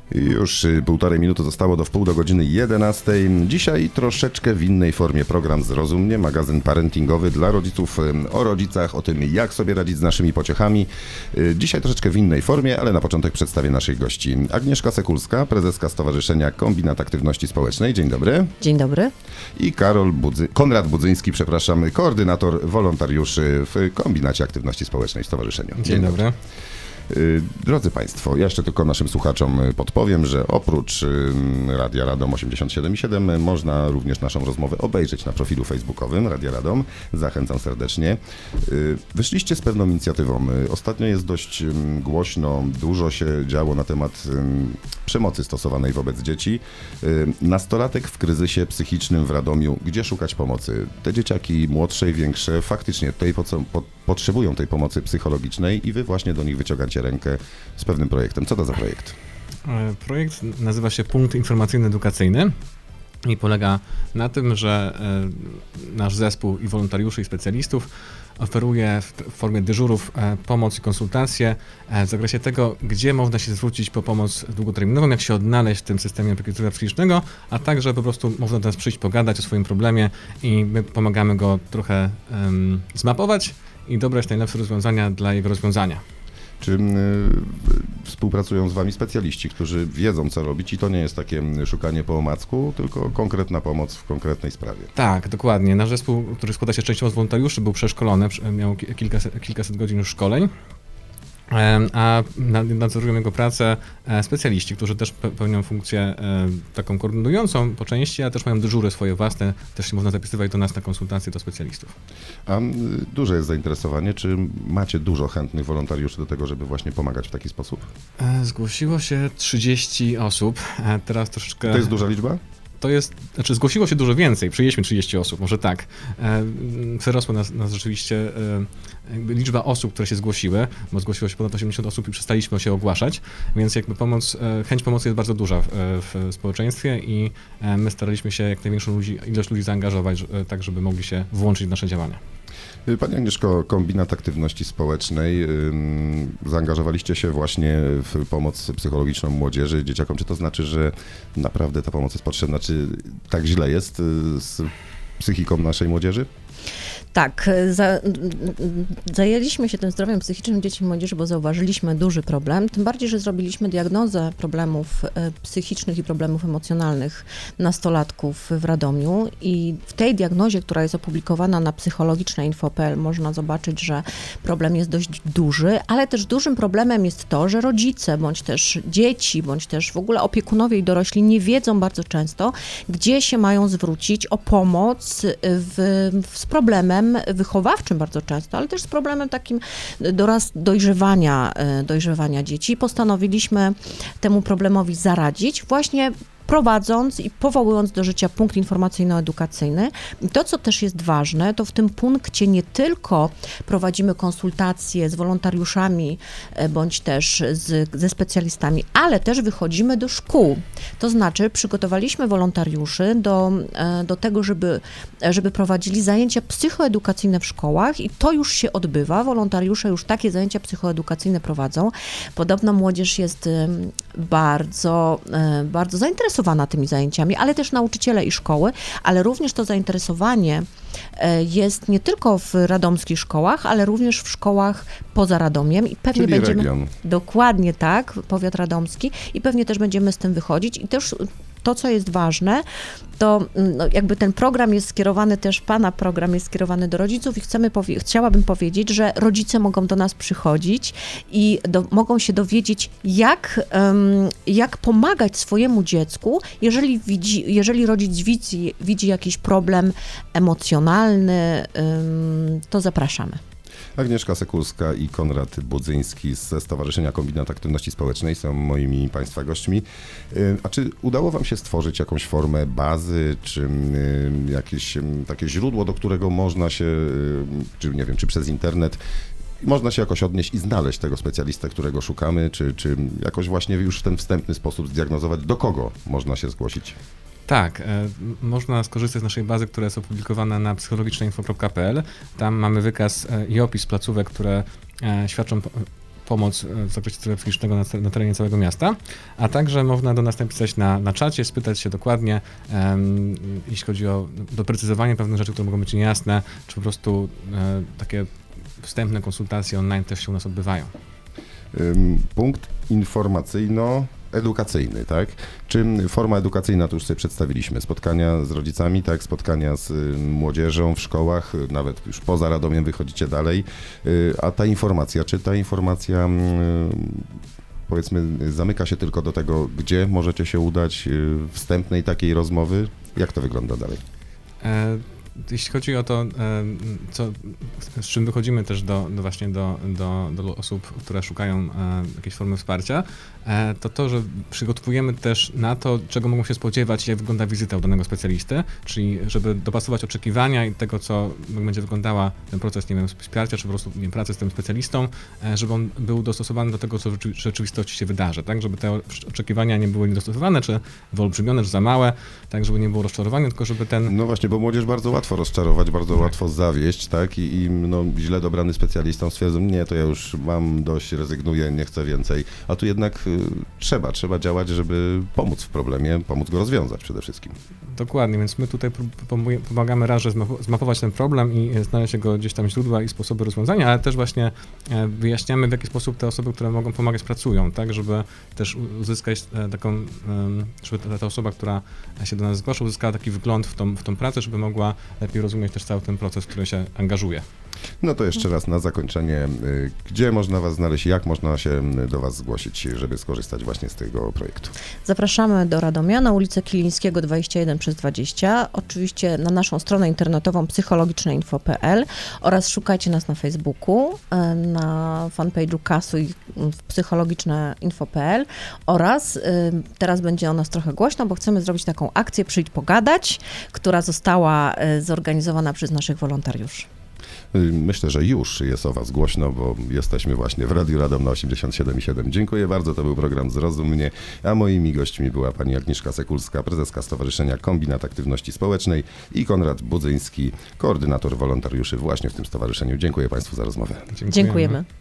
Już półtorej minuty zostało do wpół do godziny 11. Dzisiaj troszeczkę w innej formie program Zrozumnie, magazyn parentingowy dla rodziców o rodzicach, o tym jak sobie radzić z naszymi pociechami. Dzisiaj troszeczkę w innej formie, ale na początek przedstawię naszych gości. Agnieszka Sekulska, prezeska Stowarzyszenia Kombinat Aktywności Społecznej. Dzień dobry. Dzień dobry. I Konrad Budzyński, koordynator wolontariuszy w Kombinacie Aktywności Społecznej w Stowarzyszeniu. Dzień dobry. Drodzy Państwo, ja jeszcze tylko naszym słuchaczom podpowiem, że oprócz Radia Radom 87,7 można również naszą rozmowę obejrzeć na profilu facebookowym Radia Radom. Zachęcam serdecznie. Wyszliście z pewną inicjatywą. Ostatnio jest dość głośno, dużo się działo na temat przemocy stosowanej wobec dzieci. Nastolatek w kryzysie psychicznym w Radomiu. Gdzie szukać pomocy? Te dzieciaki młodsze i większe faktycznie tutaj potrzebują tej pomocy psychologicznej i wy właśnie do nich wyciągacie rękę z pewnym projektem. Co to za projekt? Projekt nazywa się Punkt Informacyjno-Edukacyjny i polega na tym, że nasz zespół i wolontariuszy i specjalistów oferuje w formie dyżurów pomoc i konsultacje w zakresie tego, gdzie można się zwrócić po pomoc długoterminową, jak się odnaleźć w tym systemie opieki zdrowia psychicznego, a także po prostu można do nas przyjść, pogadać o swoim problemie i my pomagamy go trochę zmapować i dobrać najlepsze rozwiązania dla jego rozwiązania. Czy współpracują z wami specjaliści, którzy wiedzą, co robić i to nie jest takie szukanie po omacku, tylko konkretna pomoc w konkretnej sprawie? Tak, dokładnie. Nasz zespół, który składa się częściowo z wolontariuszy, był przeszkolony, miał kilkaset godzin już szkoleń, a nadzorują jego pracę specjaliści, którzy też pełnią funkcję taką koordynującą po części, a też mają dyżury swoje własne, też się można zapisywać do nas na konsultacje do specjalistów. A duże jest zainteresowanie, czy macie dużo chętnych wolontariuszy do tego, żeby właśnie pomagać w taki sposób? Zgłosiło się 30 osób, teraz troszeczkę... To jest duża liczba? Zgłosiło się dużo więcej, przyjęliśmy 30 osób, może tak. Przerosła nas rzeczywiście liczba osób, które się zgłosiły, bo zgłosiło się ponad 80 osób i przestaliśmy się ogłaszać, więc jakby chęć pomocy jest bardzo duża w społeczeństwie i my staraliśmy się jak największą ilość ludzi zaangażować, tak żeby mogli się włączyć w nasze działania. Pani Agnieszko, Kombinat Aktywności Społecznej, zaangażowaliście się właśnie w pomoc psychologiczną młodzieży, dzieciakom. Czy to znaczy, że naprawdę ta pomoc jest potrzebna? Czy tak źle jest z psychiką naszej młodzieży? Tak, zajęliśmy się tym zdrowiem psychicznym dzieci i młodzieży, bo zauważyliśmy duży problem, tym bardziej, że zrobiliśmy diagnozę problemów psychicznych i problemów emocjonalnych nastolatków w Radomiu i w tej diagnozie, która jest opublikowana na psychologiczne.info.pl, można zobaczyć, że problem jest dość duży, ale też dużym problemem jest to, że rodzice, bądź też dzieci, bądź też w ogóle opiekunowie i dorośli nie wiedzą bardzo często, gdzie się mają zwrócić o pomoc z problemem wychowawczym bardzo często, ale też z problemem takim dojrzewania dzieci. Postanowiliśmy temu problemowi zaradzić właśnie prowadząc i powołując do życia punkt informacyjno-edukacyjny. I to, co też jest ważne, to w tym punkcie nie tylko prowadzimy konsultacje z wolontariuszami, bądź też ze specjalistami, ale też wychodzimy do szkół. To znaczy przygotowaliśmy wolontariuszy do tego, żeby prowadzili zajęcia psychoedukacyjne w szkołach i to już się odbywa. Wolontariusze już takie zajęcia psychoedukacyjne prowadzą. Podobno młodzież jest bardzo zainteresowana tymi zajęciami, ale też nauczyciele i szkoły, ale również to zainteresowanie jest nie tylko w radomskich szkołach, ale również w szkołach poza Radomiem i pewnie czyli region. Dokładnie tak, powiat radomski i pewnie też będziemy z tym wychodzić i też to, co jest ważne, to jakby ten program jest skierowany też, pana program jest skierowany do rodziców i chciałabym powiedzieć, że rodzice mogą do nas przychodzić i mogą się dowiedzieć, jak pomagać swojemu dziecku, jeżeli rodzic widzi jakiś problem emocjonalny, to zapraszamy. Agnieszka Sekulska i Konrad Budzyński ze Stowarzyszenia Kombinat Aktywności Społecznej są moimi Państwa gośćmi. A czy udało wam się stworzyć jakąś formę bazy, czy jakieś takie źródło, do którego można się, czy nie wiem, czy przez internet można się jakoś odnieść i znaleźć tego specjalistę, którego szukamy, czy jakoś właśnie już w ten wstępny sposób zdiagnozować, do kogo można się zgłosić? Tak, można skorzystać z naszej bazy, która jest opublikowana na psychologiczne.info.pl. Tam mamy wykaz i opis placówek, które świadczą pomoc w zakresie zdrowia psychicznego na terenie całego miasta, a także można do nas napisać na czacie, spytać się dokładnie, jeśli chodzi o doprecyzowanie pewnych rzeczy, które mogą być niejasne, czy po prostu takie wstępne konsultacje online też się u nas odbywają. Punkt informacyjno-edukacyjny, tak? Czy forma edukacyjna, to już sobie przedstawiliśmy, spotkania z rodzicami, tak? Spotkania z młodzieżą w szkołach, nawet już poza Radomiem wychodzicie dalej, a ta informacja, czy ta informacja powiedzmy zamyka się tylko do tego, gdzie możecie się udać, wstępnej takiej rozmowy? Jak to wygląda dalej? Jeśli chodzi o to, z czym wychodzimy też właśnie do osób, które szukają jakiejś formy wsparcia, to, że przygotowujemy też na to, czego mogą się spodziewać, jak wygląda wizyta u danego specjalisty, czyli żeby dopasować oczekiwania i tego, jak będzie wyglądała ten proces, nie wiem, wsparcia, czy po prostu, nie wiem, pracy z tym specjalistą, żeby on był dostosowany do tego, co w rzeczywistości się wydarzy, tak, żeby te oczekiwania nie były niedostosowane, czy wyolbrzymione, czy za małe, tak, żeby nie było rozczarowania, tylko żeby ten... No właśnie, bo młodzież bardzo łatwo rozczarować, bardzo łatwo zawieść, tak, i źle dobrany specjalistą stwierdzą, nie, to ja już mam dość, rezygnuję, nie chcę więcej, a tu jednak trzeba działać, żeby pomóc w problemie, pomóc go rozwiązać przede wszystkim. Dokładnie, więc my tutaj pomagamy raz, że zmapować ten problem i znaleźć jego gdzieś tam źródła i sposoby rozwiązania, ale też właśnie wyjaśniamy, w jaki sposób te osoby, które mogą pomagać, pracują, tak, żeby też uzyskać taką, żeby ta osoba, która się do nas zgłasza, uzyskała taki wgląd w tą pracę, żeby mogła lepiej rozumieć też cały ten proces, w który się angażuje. No to jeszcze raz na zakończenie, gdzie można Was znaleźć, jak można się do Was zgłosić, żeby skorzystać właśnie z tego projektu? Zapraszamy do Radomia na ulicę Kilińskiego 21/20, oczywiście na naszą stronę internetową psychologiczneinfo.pl oraz szukajcie nas na Facebooku, na fanpage'u Kasuj psychologiczneinfo.pl oraz teraz będzie o nas trochę głośno, bo chcemy zrobić taką akcję Przyjdź pogadać, która została zorganizowana przez naszych wolontariuszy. Myślę, że już jest o Was głośno, bo jesteśmy właśnie w Radiu Radom na 87,7. Dziękuję bardzo, to był program Zrozum mnie, a moimi gośćmi była pani Agnieszka Sekulska, prezeska Stowarzyszenia Kombinat Aktywności Społecznej i Konrad Budzyński, koordynator wolontariuszy właśnie w tym stowarzyszeniu. Dziękuję Państwu za rozmowę. Dziękujemy.